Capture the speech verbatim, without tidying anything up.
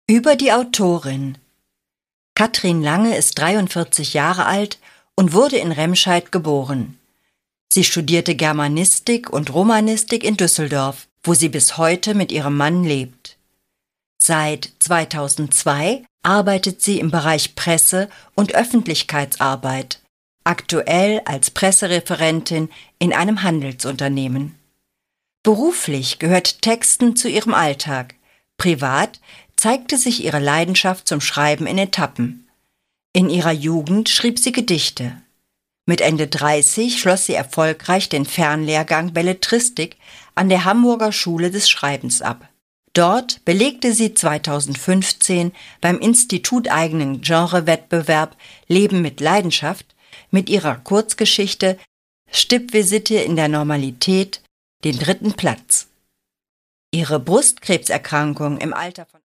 Über die Autorin. Katrin Lange ist dreiundvierzig Jahre alt und wurde in Remscheid geboren. Sie studierte Germanistik und Romanistik in Düsseldorf, wo sie bis heute mit ihrem Mann lebt. Seit zweitausendzwei arbeitet sie im Bereich Presse- und Öffentlichkeitsarbeit, aktuell als Pressereferentin in einem Handelsunternehmen. Beruflich gehört Texten zu ihrem Alltag. Privat zeigte sich ihre Leidenschaft zum Schreiben in Etappen. In ihrer Jugend schrieb sie Gedichte. Mit Ende dreißig schloss sie erfolgreich den Fernlehrgang Belletristik an der Hamburger Schule des Schreibens ab. Dort belegte sie zweitausendfünfzehn beim instituteigenen Genrewettbewerb Leben mit Leidenschaft mit ihrer Kurzgeschichte Stippvisite in der Normalität den dritten Platz. Ihre Brustkrebserkrankung im Alter von